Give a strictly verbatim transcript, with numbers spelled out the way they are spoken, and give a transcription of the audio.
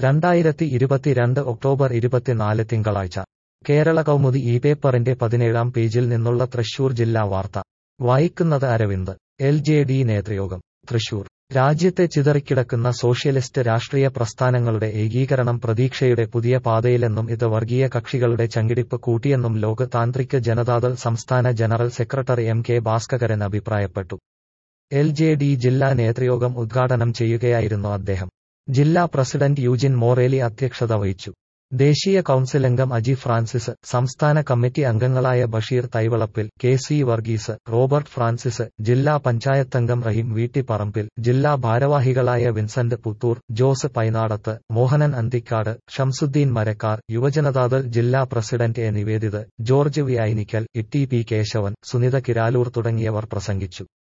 രണ്ടായിരത്തി ഇരുപത്തിരണ്ട് ഒക്ടോബർ ഇരുപത്തിനാല് തിങ്കളാഴ്ച കേരള കൗമുദി ഈ പേപ്പറിന്റെ പതിനേഴാം പേജിൽ നിന്നുള്ള തൃശൂർ ജില്ലാ വാർത്ത വായിക്കുന്നത് അരവിന്ദ്. എൽ ജെ ഡി നേതൃയോഗം തൃശൂർ. രാജ്യത്തെ ചിതറിക്കിടക്കുന്ന സോഷ്യലിസ്റ്റ് രാഷ്ട്രീയ പ്രസ്ഥാനങ്ങളുടെ ഏകീകരണം പ്രതീക്ഷയുടെ പുതിയ പാതയിലെന്നും ഇത് വർഗീയ കക്ഷികളുടെ ചങ്കിടിപ്പ് കൂട്ടിയെന്നും ലോക് താന്ത്രിക് ജനതാദൾ സംസ്ഥാന general secretary M K Bhaskaran അഭിപ്രായപ്പെട്ടു. എൽ ജെ ഡി ജില്ലാ നേതൃയോഗം ഉദ്ഘാടനം ചെയ്യുകയായിരുന്നു അദ്ദേഹം. ജില്ലാ പ്രസിഡന്റ് യൂജിൻ മോറേലി അധ്യക്ഷത വഹിച്ചു. ദേശീയ കൗൺസിൽ അംഗം അജി ഫ്രാൻസിസ്, സംസ്ഥാന കമ്മിറ്റി അംഗങ്ങളായ Basheer Thaivalappil, K C Varghese, Robert Francis, ജില്ലാ പഞ്ചായത്തംഗം റഹീം വീട്ടിപ്പറമ്പിൽ, ജില്ലാ ഭാരവാഹികളായ വിൻസെന്റ് പുത്തൂർ, ജോസ് പൈനാടത്ത്, മോഹനൻ അന്തിക്കാട്, ഷംസുദ്ദീൻ മരക്കാർ, യുവജനതാദൾ ജില്ലാ president A Nivedith, George V Ainikkal, E T P Kesavan, Sunitha Kiraloor തുടങ്ങിയവർ പ്രസംഗിച്ചു.